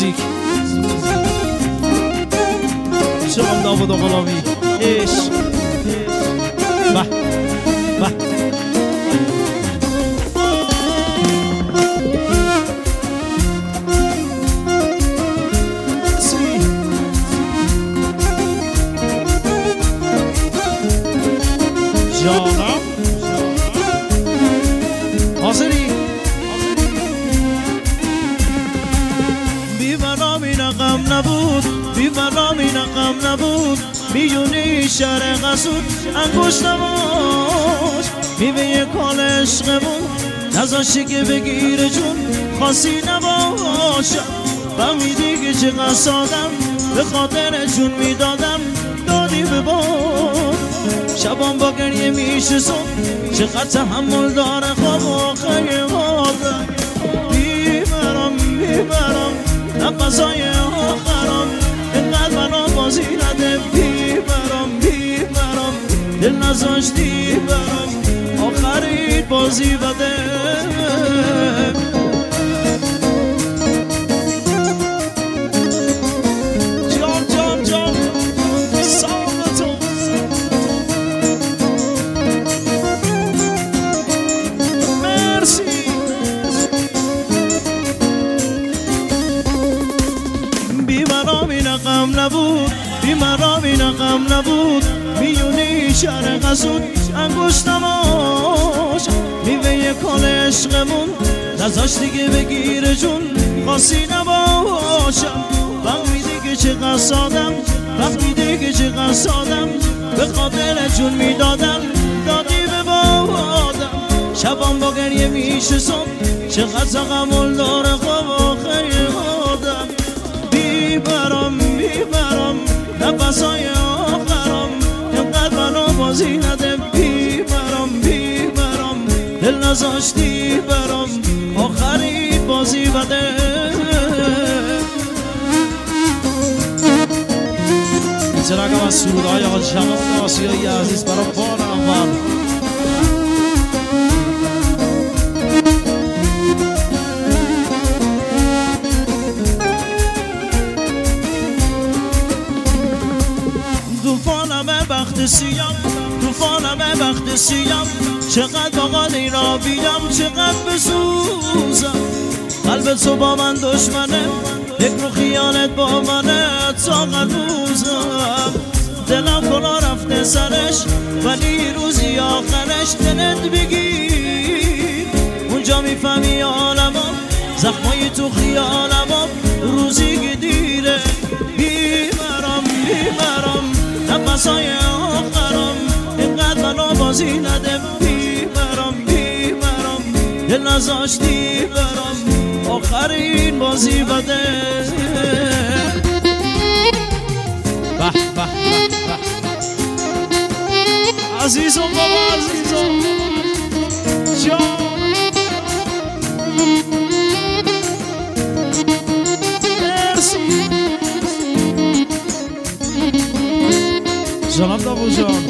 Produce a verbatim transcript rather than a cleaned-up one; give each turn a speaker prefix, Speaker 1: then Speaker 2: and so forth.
Speaker 1: موزیک شام داوود غلامی عشق به به جانم حاضری بیورام این غم نبود بیورام این غم نبود میونی شهر قصود انگوش نباش میوه کال عشقمون نذاشتی که بگیره جون خاصی نباشم فهمیدی که چقدر سادم به خاطر جون میدادم دادی به باد شبان با گریه میشه صبح چقدر تحمل داره خواب آخر مادم بیبرم بیبرم نفسای آخرم اینقدر منو بازی نده بیبرم بیبرم دل نذاشتی برم آخری بازی بده غم نبود بیمارام این غم نبود میونی شهر قصود انگوش نماش میوه کال عشقمون نذاشتی که بگیره جون خاصی نباشم فهمیدی که چقدر سادم فهمیدی که چقدر سادم به خاطر جون میدادم دادی به بادم شبان با گریه میشه صبح چقدر تحمل داره خواب آخر مادم بیبرم بیبرم نفسای آخرم اینقدر منو بازی نده بیبرم بیبرم دل نذاشتی برم آخری بازی بده این چراغم از سرودهای آقا شمال آسیایی عزیز برای بار اول وقت سیام توفانم وقت سیام چقدر باقال اینا بیام چقدر بسوزم قلب تو با من دشمنه یک رو خیانت با منه تا قلوزم دلم کلا رفته سرش ولی روزی آخرش دلت بگیر اونجا میفهمی عالمم زخمای تو خیالمم روزی که دیره بیمرم بیمرم نفسای آخرم اینقدر منو بازی نده بیبرم بیبرم دل نذاشتی برم آخرین بازی بده به به به عزیزم بابا عزیزم جان مرسی جناب داوود جان